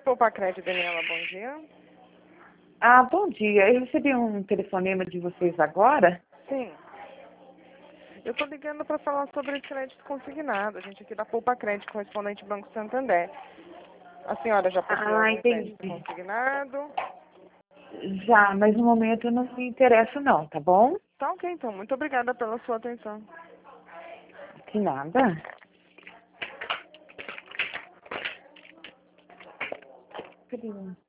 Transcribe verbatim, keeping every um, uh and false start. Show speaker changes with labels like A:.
A: Poupa Crédito, Daniela, bom dia.
B: Ah, bom dia. Eu recebi um telefonema de vocês agora.
A: Sim. Eu estou ligando para falar sobre crédito consignado. A gente aqui da Poupa Crédito, correspondente Banco Santander. A senhora já possuiu
B: Ah,
A: algum
B: entendi.
A: crédito consignado?
B: Já, mas no momento eu não me interesso não, tá bom?
A: Tá ok, então. Muito obrigada pela sua atenção.
B: Que nada. Cadê o-